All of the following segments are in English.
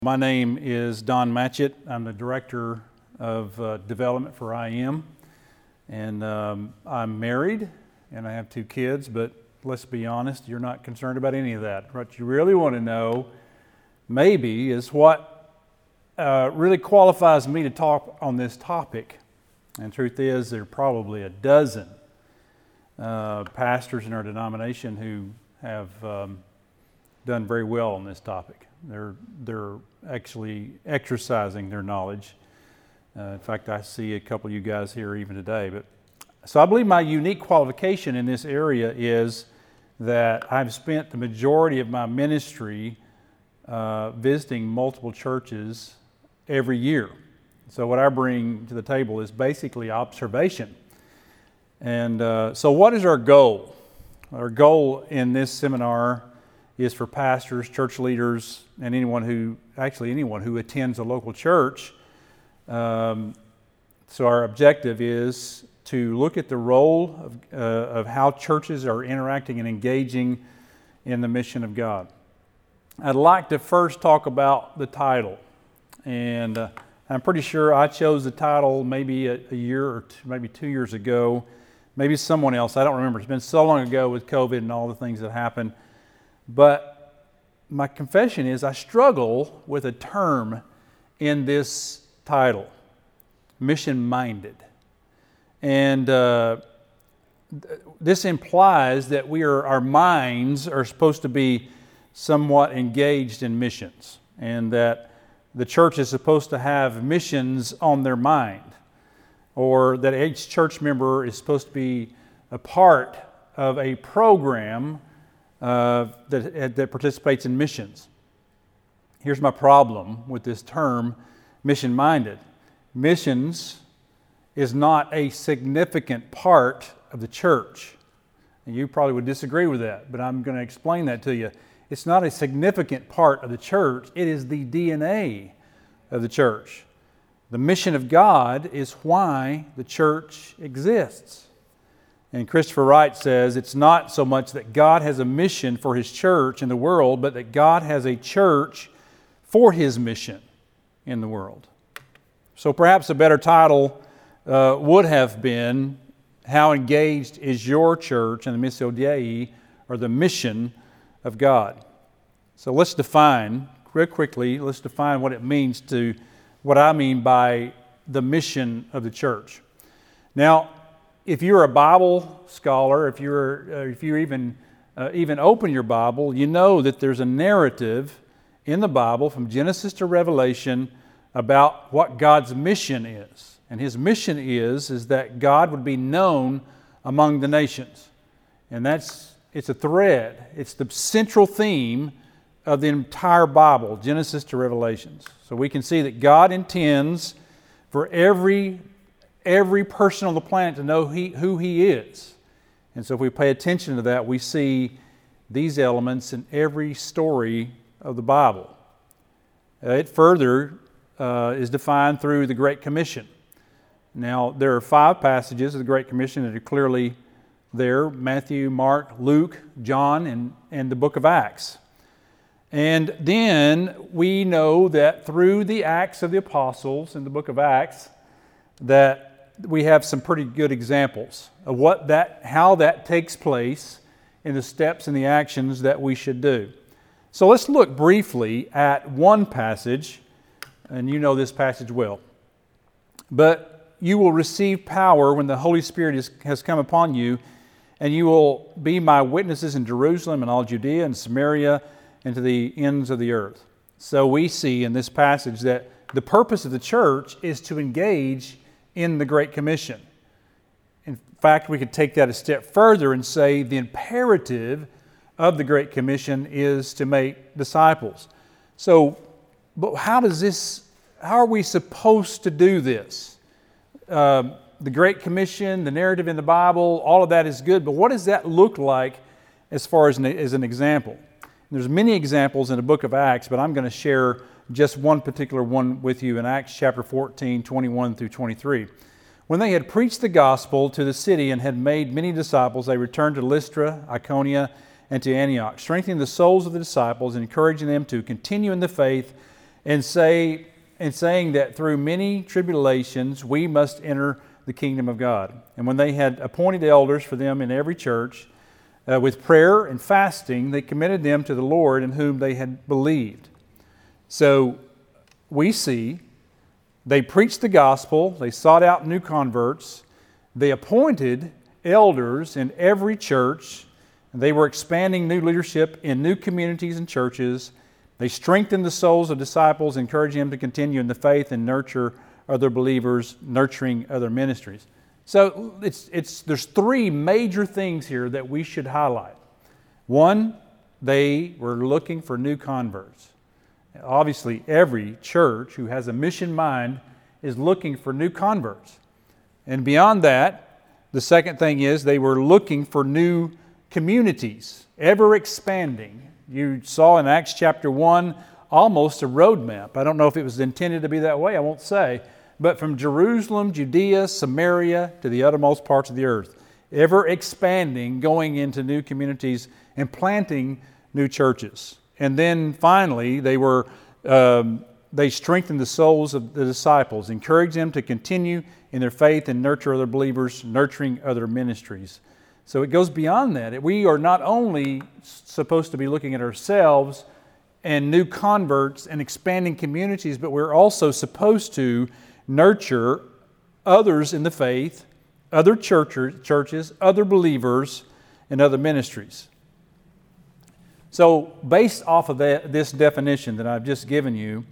My name is Don Matchett. I'm the Director of Development for IM, and I'm married and I have 2 kids, but let's be honest, you're not concerned about any of that. What you really want to know maybe is what really qualifies me to talk on this topic. And the truth is, there are probably a dozen pastors in our denomination who have done very well on this topic. They're actually exercising their knowledge. In fact, I see a couple of you guys here even today. So I believe my unique qualification in this area is that I've spent the majority of my ministry visiting multiple churches every year. So what I bring to the table is basically observation. And so what is our goal? Our goal in this seminar is for pastors, church leaders, and anyone who attends a local church. So our objective is to look at the role of how churches are interacting and engaging in the mission of God. I'd like to first talk about the title. And I'm pretty sure I chose the title maybe a year or maybe 2 years ago. Maybe someone else, I don't remember. It's been so long ago with COVID and all the things that happened. But my confession is I struggle with a term in this title, mission-minded. And this implies that our minds are supposed to be somewhat engaged in missions, and that the church is supposed to have missions on their mind, or that each church member is supposed to be a part of a program that participates in missions. Here's my problem with this term, mission-minded. Missions is not a significant part of the church. And you probably would disagree with that, but I'm going to explain that to you. It's not a significant part of the church. It is the DNA of the church. The mission of God is why the church exists. And Christopher Wright says it's not so much that God has a mission for His church in the world, but that God has a church for His mission in the world. So perhaps a better title would have been, How Engaged is Your Church in the Missio Dei, or the Mission of God? So let's define, real quickly, what it means what I mean by the mission of the church. Now, if you're a Bible scholar, if you even open your Bible, you know that there's a narrative in the Bible from Genesis to Revelation about what God's mission is. And His mission is that God would be known among the nations. And it's a thread. It's the central theme of the entire Bible, Genesis to Revelations. So we can see that God intends for every person on the planet to know who He is. And so if we pay attention to that, we see these elements in every story of the Bible. It further is defined through the Great Commission. Now, there are 5 passages of the Great Commission that are clearly there: Matthew, Mark, Luke, John, and the book of Acts. And then we know that through the Acts of the Apostles in the book of Acts, that we have some pretty good examples of how that takes place in the steps and the actions that we should do. So let's look briefly at one passage, and you know this passage well. But you will receive power when the Holy Spirit has come upon you, and you will be my witnesses in Jerusalem and all Judea and Samaria and to the ends of the earth. So we see in this passage that the purpose of the church is to engage in the Great Commission. In fact, we could take that a step further and say the imperative of the Great Commission is to make disciples. So, but how are we supposed to do this? The Great Commission, the narrative in the Bible, all of that is good, but what does that look like as far as an example? There's many examples in the book of Acts, but I'm going to share just one particular one with you in Acts chapter 14, 21 through 23. When they had preached the gospel to the city and had made many disciples, they returned to Lystra, Iconium, and to Antioch, strengthening the souls of the disciples and encouraging them to continue in the faith and saying that through many tribulations we must enter the kingdom of God. And when they had appointed elders for them in every church, with prayer and fasting, they committed them to the Lord in whom they had believed. So we see they preached the gospel, they sought out new converts, they appointed elders in every church, and they were expanding new leadership in new communities and churches. They strengthened the souls of disciples, encouraging them to continue in the faith and nurture other believers, nurturing other ministries. So there's three major things here that we should highlight. One, they were looking for new converts. Obviously, every church who has a mission mind is looking for new converts. And beyond that, the second thing is they were looking for new communities, ever expanding. You saw in Acts chapter 1 almost a roadmap. I don't know if it was intended to be that way, I won't say. But from Jerusalem, Judea, Samaria, to the uttermost parts of the earth, ever expanding, going into new communities and planting new churches. And then finally, they strengthened the souls of the disciples, encouraged them to continue in their faith and nurture other believers, nurturing other ministries. So it goes beyond that. We are not only supposed to be looking at ourselves and new converts and expanding communities, but we're also supposed to nurture others in the faith, other churches, other believers, and other ministries. So based off of this definition that I've just given you,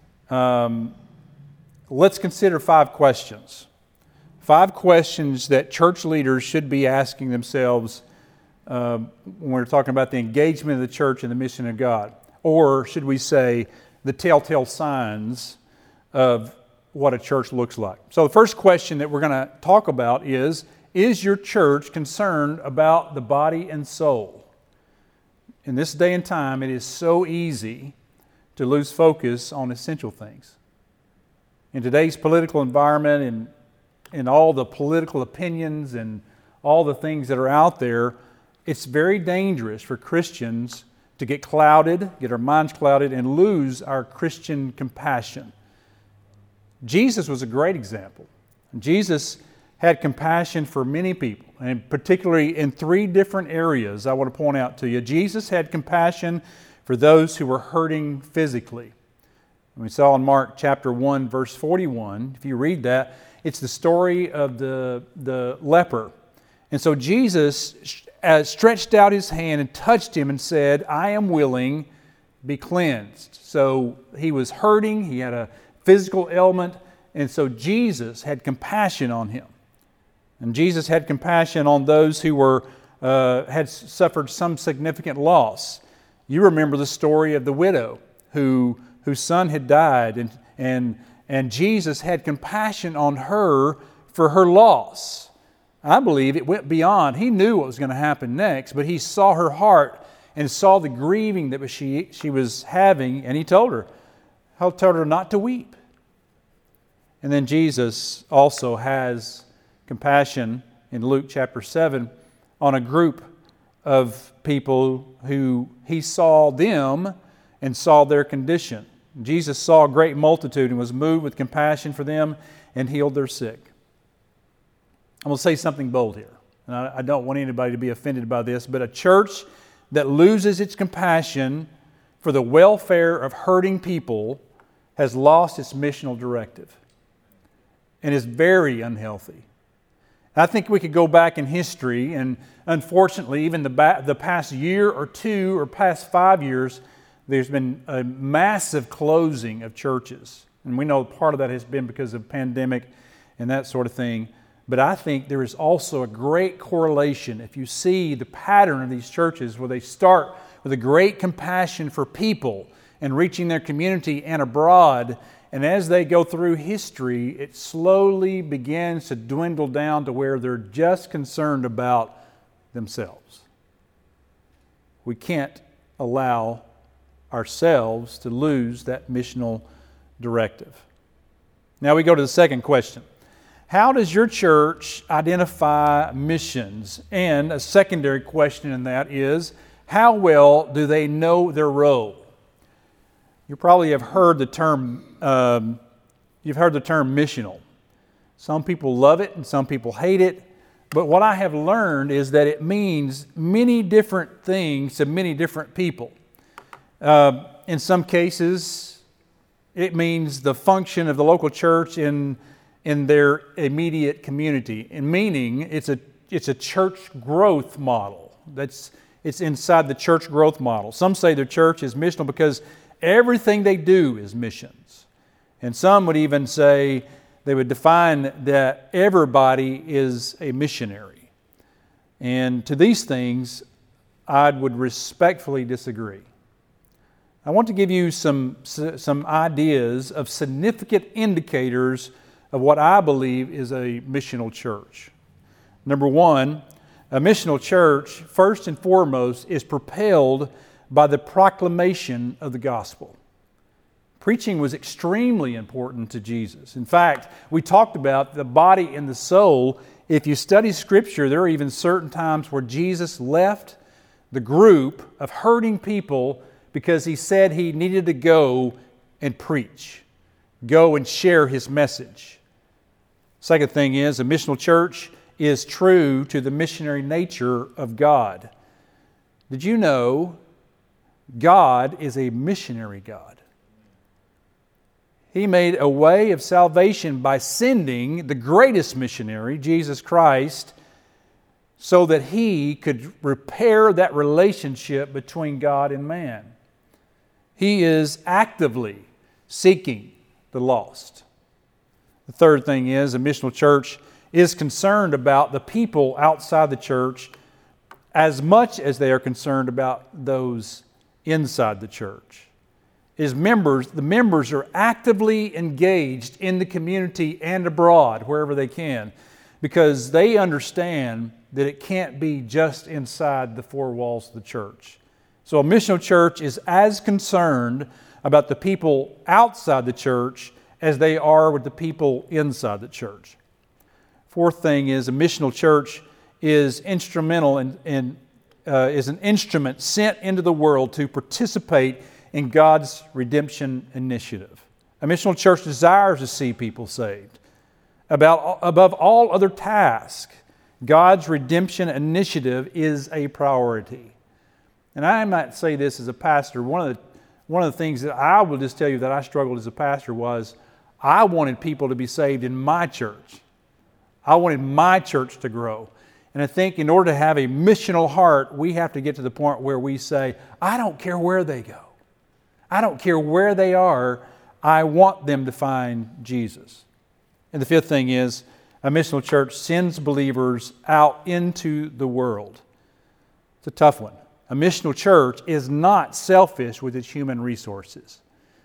let's consider 5 questions. 5 questions that church leaders should be asking themselves when we're talking about the engagement of the church in the mission of God. Or should we say the telltale signs of what a church looks like. So the first question that we're going to talk about is your church concerned about the body and soul? In this day and time, it is so easy to lose focus on essential things. In today's political environment and all the political opinions and all the things that are out there, it's very dangerous for Christians to get our minds clouded, and lose our Christian compassion. Jesus was a great example. Jesus had compassion for many people, and particularly in 3 different areas I want to point out to you. Jesus had compassion for those who were hurting physically. We saw in Mark chapter 1, verse 41, if you read that, it's the story of the leper. And so Jesus stretched out His hand and touched him and said, "I am willing, be cleansed." So he was hurting, he had a physical ailment, and so Jesus had compassion on him. And Jesus had compassion on those who had suffered some significant loss. You remember the story of the widow whose son had died, and Jesus had compassion on her for her loss. I believe it went beyond. He knew what was going to happen next, but He saw her heart and saw the grieving that she was having, and He told her not to weep. And then Jesus also has compassion in Luke chapter 7 on a group of people who He saw them and saw their condition. Jesus saw a great multitude and was moved with compassion for them and healed their sick. I'm going to say something bold here, and I don't want anybody to be offended by this, but a church that loses its compassion for the welfare of hurting people has lost its missional directive and is very unhealthy. I think we could go back in history, and unfortunately, even the past year or 2 or past 5 years, there's been a massive closing of churches. And we know part of that has been because of pandemic and that sort of thing. But I think there is also a great correlation. If you see the pattern of these churches where they start with a great compassion for people and reaching their community and abroad, and as they go through history, it slowly begins to dwindle down to where they're just concerned about themselves. We can't allow ourselves to lose that missional directive. Now we go to the second question. How does your church identify missions? And a secondary question in that is, how well do they know their role? You probably have heard the term, missional. Some people love it and some people hate it. But what I have learned is that it means many different things to many different people. In some cases, it means the function of the local church in their immediate community. And meaning it's a church growth model. It's inside the church growth model. Some say their church is missional because everything they do is missions. And some would even say they would define that everybody is a missionary. And to these things, I would respectfully disagree. I want to give you some ideas of significant indicators of what I believe is a missional church. Number one, a missional church, first and foremost, is propelled by the proclamation of the gospel. Preaching was extremely important to Jesus. In fact, we talked about the body and the soul. If you study Scripture, there are even certain times where Jesus left the group of hurting people because He said He needed to go and preach, go and share His message. Second thing is, a missional church is true to the missionary nature of God. Did you know God is a missionary God? He made a way of salvation by sending the greatest missionary, Jesus Christ, so that He could repair that relationship between God and man. He is actively seeking the lost. The third thing is, a missional church is concerned about the people outside the church as much as they are concerned about those inside the church. The members are actively engaged in the community and abroad, wherever they can, because they understand that it can't be just inside the four walls of the church. So a missional church is as concerned about the people outside the church as they are with the people inside the church. Fourth thing is, a missional church is instrumental and is an instrument sent into the world to participate in God's redemption initiative. A missional church desires to see people saved. Above all other tasks, God's redemption initiative is a priority. And I might say this as a pastor, one of the things that I will just tell you that I struggled as a pastor was I wanted people to be saved in my church. I wanted my church to grow. And I think in order to have a missional heart, we have to get to the point where we say, I don't care where they go. I don't care where they are. I want them to find Jesus. And the fifth thing is, a missional church sends believers out into the world. It's a tough one. A missional church is not selfish with its human resources.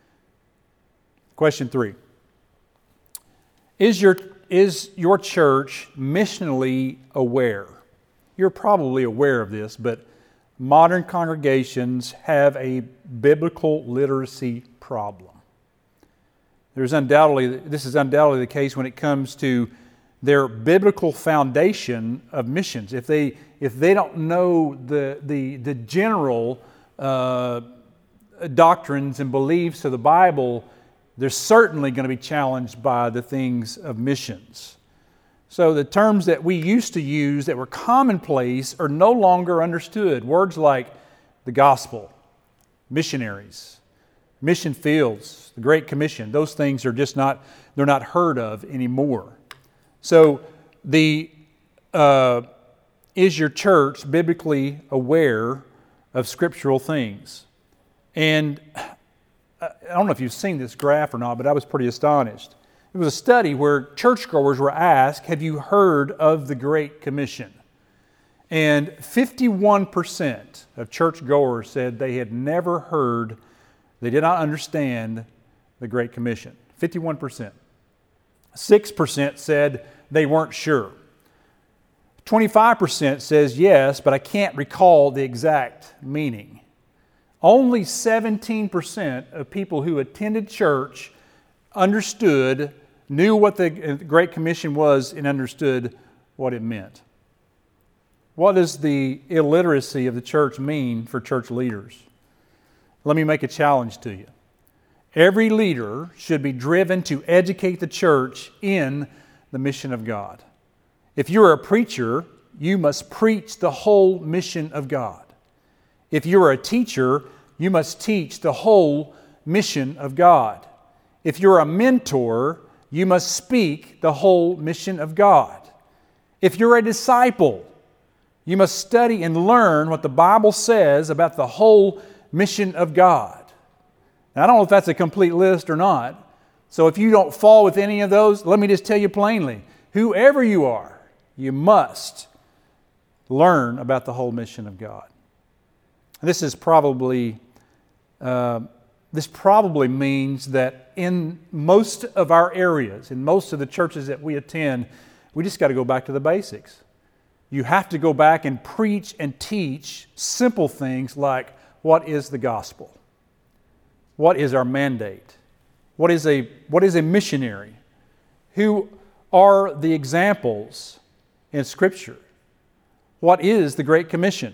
Question 3. Is your church missionally aware? You're probably aware of this, but modern congregations have a biblical literacy problem. This is undoubtedly the case when it comes to their biblical foundation of missions. If they don't know the general doctrines and beliefs of the Bible, they're certainly going to be challenged by the things of missions. So the terms that we used to use that were commonplace are no longer understood. Words like the gospel, missionaries, mission fields, the Great Commission, those things are just not heard of anymore. So is your church biblically aware of scriptural things? And I don't know if you've seen this graph or not, but I was pretty astonished. It was a study where churchgoers were asked, have you heard of the Great Commission? And 51% of churchgoers said they had never heard, they did not understand the Great Commission. 51%. 6% said they weren't sure. 25% says yes, but I can't recall the exact meaning. Only 17% of people who attended church knew what the Great Commission was and understood what it meant. What does the illiteracy of the church mean for church leaders? Let me make a challenge to you. Every leader should be driven to educate the church in the mission of God. If you're a preacher, you must preach the whole mission of God. If you're a teacher, you must teach the whole mission of God. If you're a mentor, you must speak the whole mission of God. If you're a disciple, you must study and learn what the Bible says about the whole mission of God. Now, I don't know if that's a complete list or not. So if you don't fall with any of those, let me just tell you plainly, whoever you are, you must learn about the whole mission of God. This probably means that in most of our areas, in most of the churches that we attend, we just got to go back to the basics. You have to go back and preach and teach simple things like, what is the gospel? What is our mandate? What is a missionary? Who are the examples in Scripture? What is the Great Commission?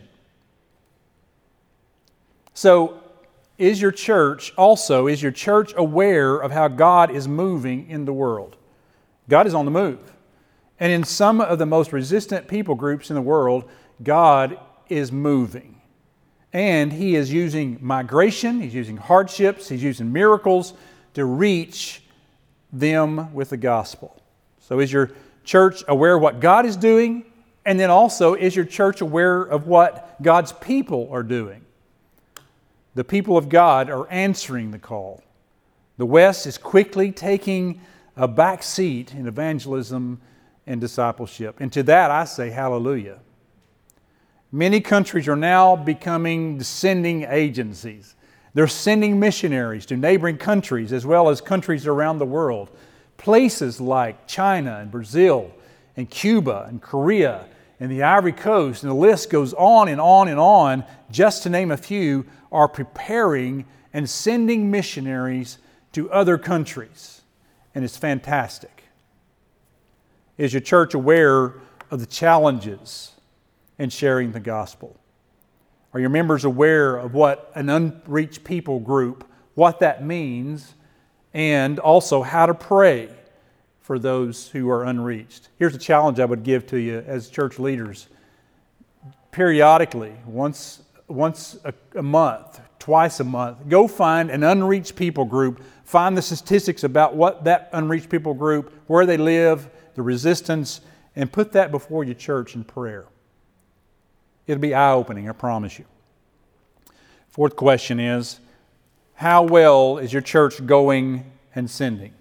So, is your church aware of how God is moving in the world? God is on the move. And in some of the most resistant people groups in the world, God is moving. And He is using migration, He's using hardships, He's using miracles to reach them with the gospel. So is your church aware of what God is doing? And then also, is your church aware of what God's people are doing? The people of God are answering the call. The West is quickly taking a back seat in evangelism and discipleship. And to that I say hallelujah. Many countries are now becoming sending agencies. They're sending missionaries to neighboring countries as well as countries around the world. Places like China and Brazil and Cuba and Korea and the Ivory Coast, and the list goes on and on and on, just to name a few, are preparing and sending missionaries to other countries. And it's fantastic. Is your church aware of the challenges in sharing the gospel? Are your members aware of what an unreached people group, what that means, and also how to pray for those who are unreached? Here's a challenge I would give to you as church leaders. Periodically, once a month, twice a month, go find an unreached people group, find the statistics about what that unreached people group, where they live, the resistance, and put that before your church in prayer. It'll be eye-opening, I promise you. Fourth question is, how well is your church going and sending?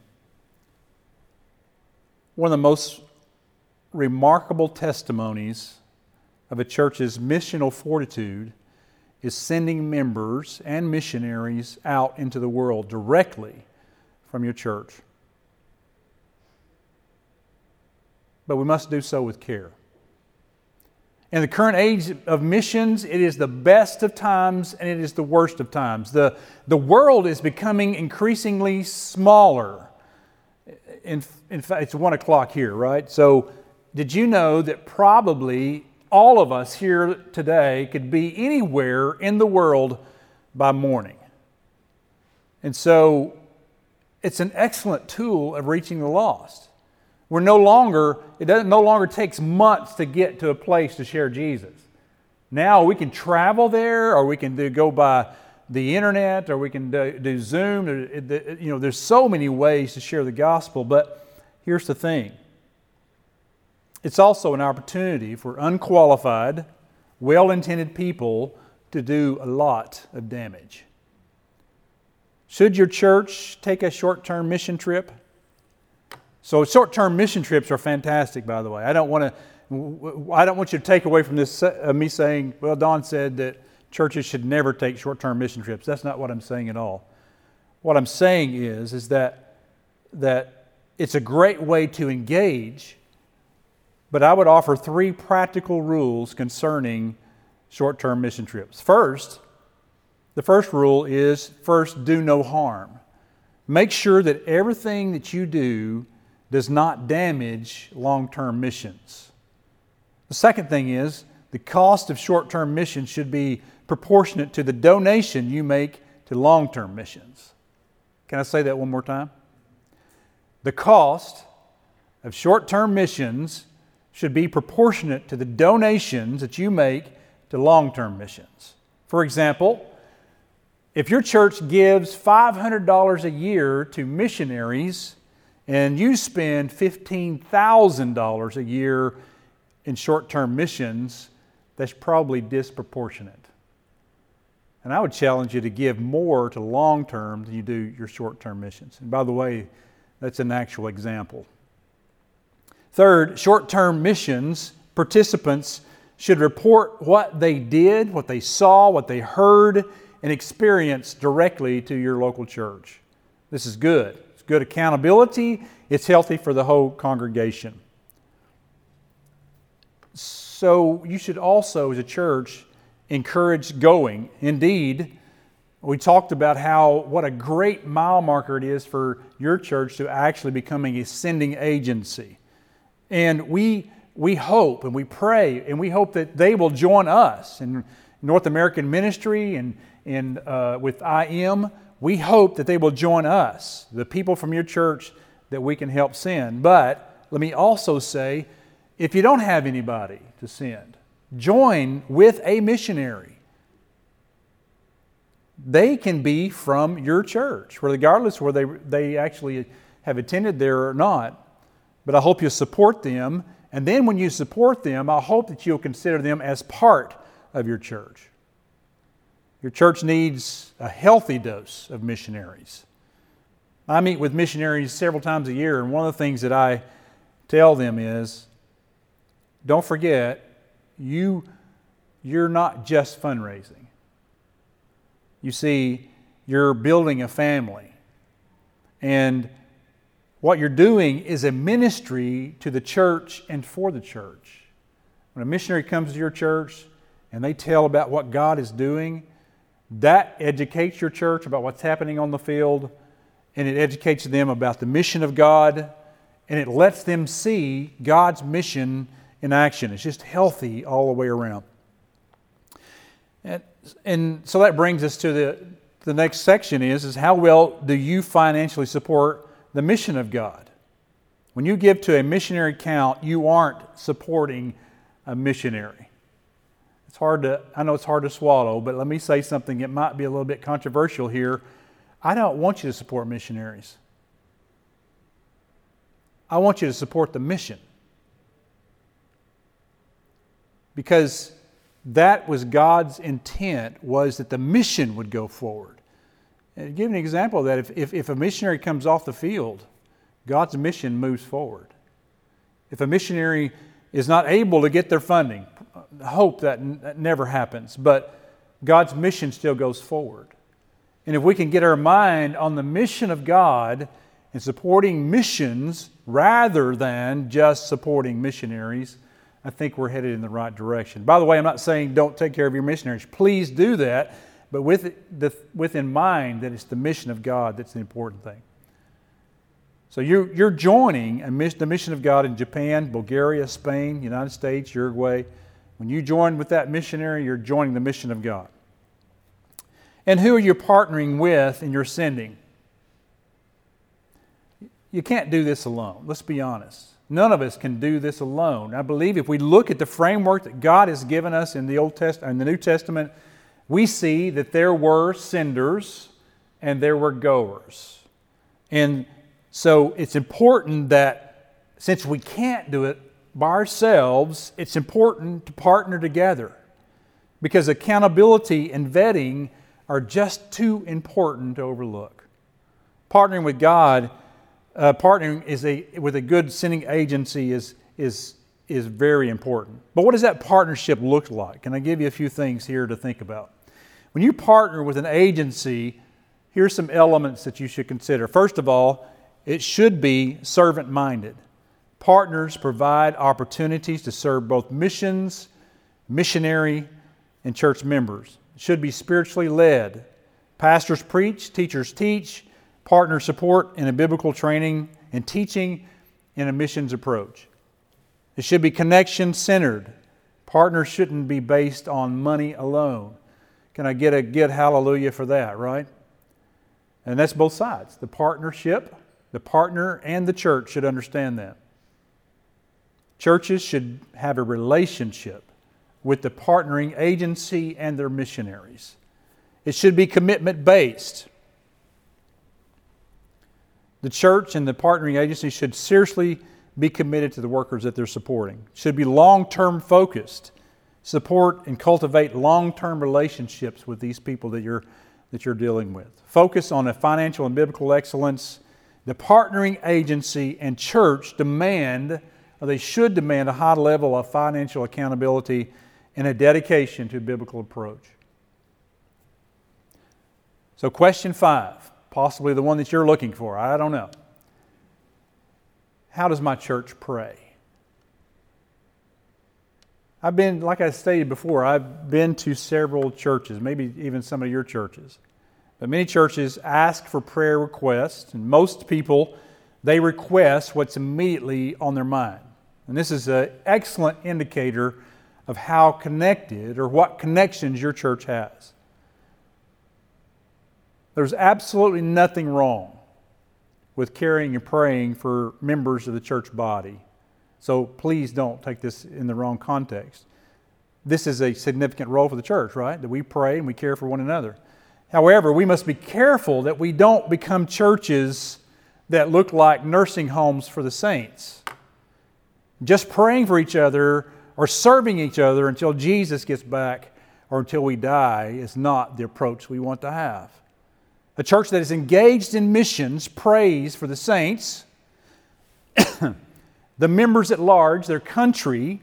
One of the most remarkable testimonies of a church's missional fortitude is sending members and missionaries out into the world directly from your church. But we must do so with care. In the current age of missions, it is the best of times and it is the worst of times. The world is becoming increasingly smaller. In fact, it's 1 o'clock here, right? So did you know that probably all of us here today could be anywhere in the world by morning? And so it's an excellent tool of reaching the lost. It no longer takes months to get to a place to share Jesus. Now we can travel there, or we can go by the internet, or we can do Zoom. There's so many ways to share the gospel, but here's the thing. It's also an opportunity for unqualified, well-intended people to do a lot of damage. Should your church take a short-term mission trip? So short-term mission trips are fantastic, by the way. I don't want you to take away from this me saying, well, Don said that churches should never take short-term mission trips. That's not what I'm saying at all. What I'm saying is that it's a great way to engage, but I would offer 3 practical rules concerning short-term mission trips. The first rule is, do no harm. Make sure that everything that you do does not damage long-term missions. The second thing is, the cost of short-term missions should be proportionate to the donation you make to long-term missions. Can I say that one more time? The cost of short-term missions should be proportionate to the donations that you make to long-term missions. For example, if your church gives $500 a year to missionaries and you spend $15,000 a year in short-term missions, that's probably disproportionate. And I would challenge you to give more to long-term than you do your short-term missions. And by the way, that's an actual example. Third, short-term missions participants should report what they did, what they saw, what they heard, and experienced directly to your local church. This is good. It's good accountability. It's healthy for the whole congregation. So you should also, as a church, encourage going. Indeed, we talked about what a great mile marker it is for your church to actually becoming a sending agency. And we hope and we pray and we hope that they will join us in North American ministry and with IM. We hope that they will join us, the people from your church that we can help send. But let me also say, if you don't have anybody to send, join with a missionary. They can be from your church, regardless whether they actually have attended there or not. But I hope you support them. And then when you support them, I hope that you'll consider them as part of your church. Your church needs a healthy dose of missionaries. I meet with missionaries several times a year, and one of the things that I tell them is, don't forget, you're not just fundraising. You see, you're building a family. And what you're doing is a ministry to the church and for the church. When a missionary comes to your church and they tell about what God is doing, that educates your church about what's happening on the field, and it educates them about the mission of God, and it lets them see God's mission in action. It's just healthy all the way around. And so that brings us to the next section is how well do you financially support the mission of God? When you give to a missionary count, you aren't supporting a missionary. I know it's hard to swallow, but let me say something that might be a little bit controversial here. I don't want you to support missionaries. I want you to support the mission. Because that was God's intent, was that the mission would go forward. And to give an example of that, if a missionary comes off the field, God's mission moves forward. If a missionary is not able to get their funding, I hope that never happens, but God's mission still goes forward. And if we can get our mind on the mission of God and supporting missions rather than just supporting missionaries, I think we're headed in the right direction. By the way, I'm not saying don't take care of your missionaries. Please do that, but with in mind that it's the mission of God that's the important thing. So you're joining the mission of God in Japan, Bulgaria, Spain, United States, Uruguay. When you join with that missionary, you're joining the mission of God. And who are you partnering with in your sending? You can't do this alone. Let's be honest. None of us can do this alone. I believe if we look at the framework that God has given us in the New Testament, we see that there were senders and there were goers. And so it's important that since we can't do it by ourselves, it's important to partner together, because accountability and vetting are just too important to overlook. Partnering with God, partnering with a good sending agency is very important. But what does that partnership look like? Can I give you a few things here to think about? When you partner with an agency, here's some elements that you should consider. First of all, it should be servant-minded. Partners provide opportunities to serve both missions, missionary, and church members. It should be spiritually led. Pastors preach, teachers teach, partners support in a biblical training and teaching in a missions approach. It should be connection-centered. Partners shouldn't be based on money alone. Can I get a good hallelujah for that, right? And that's both sides. The partnership, the partner, and the church should understand that. Churches should have a relationship with the partnering agency and their missionaries. It should be commitment-based. The church and the partnering agency should seriously be committed to the workers that they're supporting. It should be long-term focused. Support and cultivate long-term relationships with these people that you're dealing with. Focus on a financial and biblical excellence. The partnering agency and church they should demand a high level of financial accountability and a dedication to a biblical approach. So question 5, possibly the one that you're looking for, I don't know. How does my church pray? Like I stated before, I've been to several churches, maybe even some of your churches. But many churches ask for prayer requests, and most people, they request what's immediately on their mind. And this is an excellent indicator of how connected or what connections your church has. There's absolutely nothing wrong with caring and praying for members of the church body. So please don't take this in the wrong context. This is a significant role for the church, right? That we pray and we care for one another. However, we must be careful that we don't become churches that look like nursing homes for the saints. Just praying for each other or serving each other until Jesus gets back or until we die is not the approach we want to have. A church that is engaged in missions prays for the saints, the members at large, their country,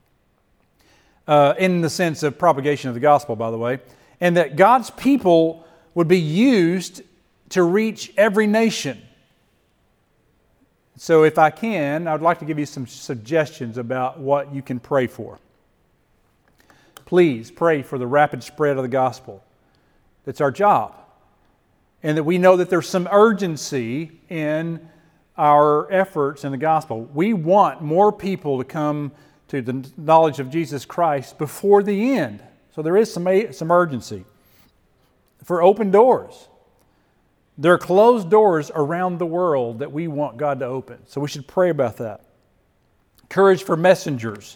in the sense of propagation of the gospel, by the way, and that God's people would be used to reach every nation. So if I can, I would like to give you some suggestions about what you can pray for. Please pray for the rapid spread of the gospel. That's our job. And that we know that there's some urgency in our efforts in the gospel. We want more people to come to the knowledge of Jesus Christ before the end. So there is some urgency. For open doors. There are closed doors around the world that we want God to open. So we should pray about that. Courage for messengers.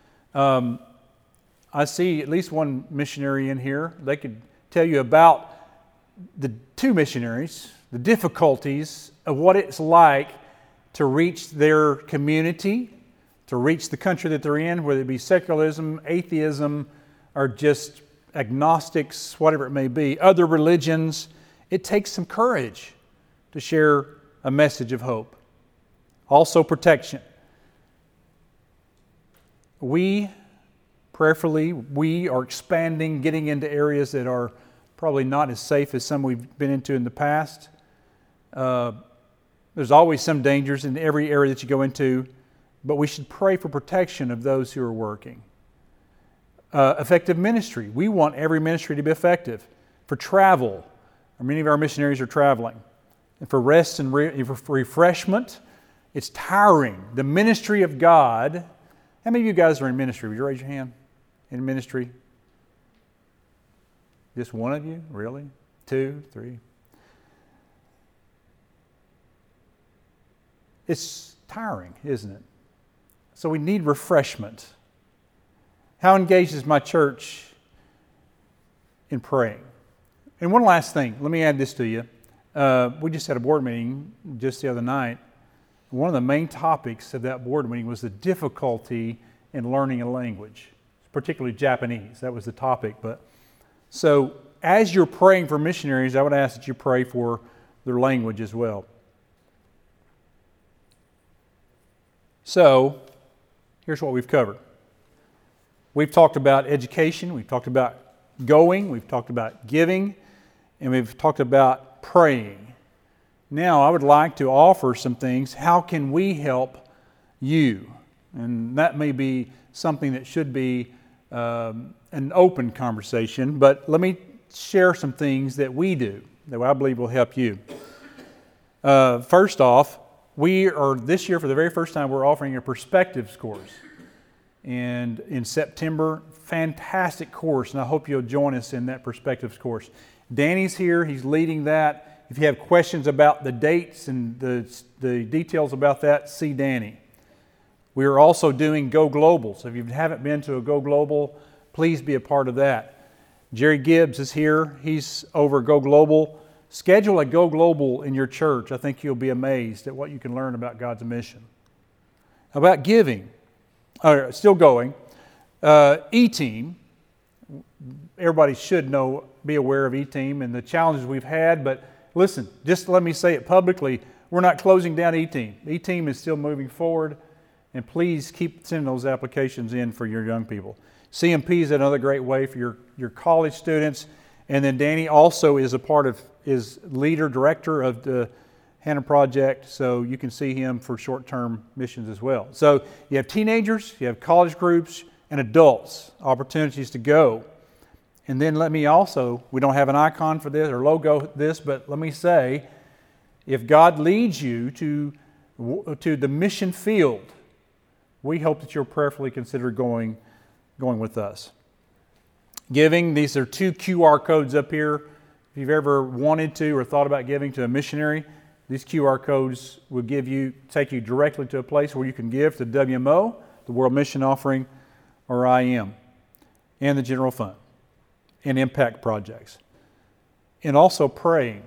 I see at least one missionary in here. They could tell you about the two missionaries, the difficulties of what it's like to reach their community, to reach the country that they're in, whether it be secularism, atheism, or just agnostics, whatever it may be, other religions. It takes some courage to share a message of hope. Also protection. We are expanding, getting into areas that are probably not as safe as some we've been into in the past. There's always some dangers in every area that you go into, but we should pray for protection of those who are working. Effective ministry. We want every ministry to be effective. For travel, many of our missionaries are traveling. And for rest and for refreshment, it's tiring. The ministry of God. How many of you guys are in ministry? Would you raise your hand? In ministry? Just one of you? Really? 2, 3? It's tiring, isn't it? So we need refreshment. How engaged is my church in praying? And one last thing, let me add this to you. We just had a board meeting just the other night. One of the main topics of that board meeting was the difficulty in learning a language, particularly Japanese. That was the topic. So as you're praying for missionaries, I would ask that you pray for their language as well. So here's what we've covered. We've talked about education, we've talked about going, we've talked about giving, and we've talked about praying. Now I would like to offer some things. How can we help you? And that may be something that should be an open conversation, but let me share some things that we do that I believe will help you. First off, we are this year, for the very first time, we're offering a perspectives course. And in September, fantastic course, and I hope you'll join us in that perspectives course. Danny's here, he's leading that. If you have questions about the dates and the details about that, see Danny. We are also doing Go Global. So if you haven't been to a Go Global, please be a part of that. Jerry Gibbs is here. He's over Go Global. Schedule a Go Global in your church. I think you'll be amazed at what you can learn about God's mission. About giving. Still going. E-Team. Everybody should be aware of E-Team and the challenges we've had, but listen, just let me say it publicly, we're not closing down E-Team. E-Team is still moving forward, and please keep sending those applications in for your young people. CMP is another great way for your college students, and then Danny also is leader, director of the Hannah Project, so you can see him for short-term missions as well. So you have teenagers, you have college groups, and adults, opportunities to go. And then let me also, we don't have an icon for this or logo this, but let me say, if God leads you to the mission field, we hope that you'll prayerfully consider going with us. Giving, these are 2 QR codes up here. If you've ever wanted to or thought about giving to a missionary, these QR codes will take you directly to a place where you can give to WMO, the World Mission Offering, or IM, and the General Fund, and impact projects. And also praying.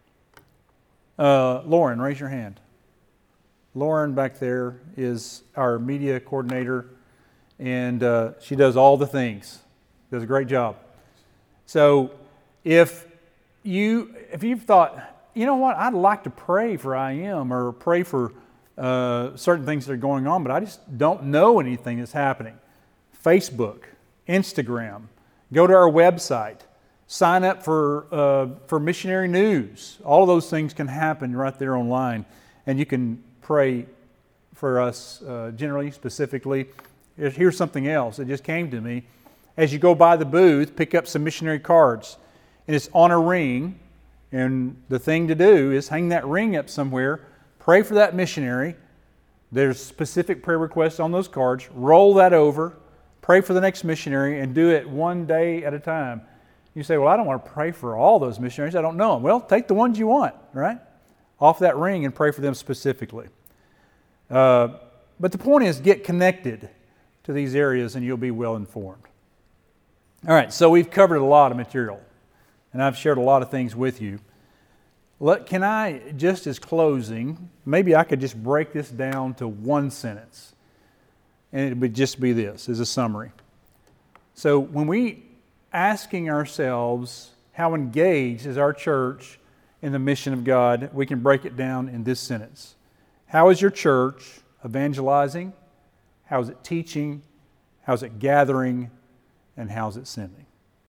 Lauren, raise your hand. Lauren back there is our media coordinator, and she does all the things. Does a great job. So if you've thought, you know what, I'd like to pray for IM or pray for certain things that are going on, but I just don't know anything that's happening. Facebook, Instagram, go to our website, sign up for missionary news. All of those things can happen right there online, and you can pray for us generally, specifically. Here's something else that just came to me. As you go by the booth, pick up some missionary cards, and it's on a ring, and the thing to do is hang that ring up somewhere, pray for that missionary. There's specific prayer requests on those cards. Roll that over, pray for the next missionary, and do it one day at a time. You say, well, I don't want to pray for all those missionaries. I don't know them. Well, take the ones you want, right? Off that ring and pray for them specifically. But the point is, get connected to these areas and you'll be well informed. All right, so we've covered a lot of material, and I've shared a lot of things with you. Can I, just as closing, maybe I could just break this down to one sentence, and it would just be this as a summary. So when we asking ourselves how engaged is our church in the mission of God, we can break it down in this sentence. How is your church evangelizing? How is it teaching? How is it gathering? And how is it sending?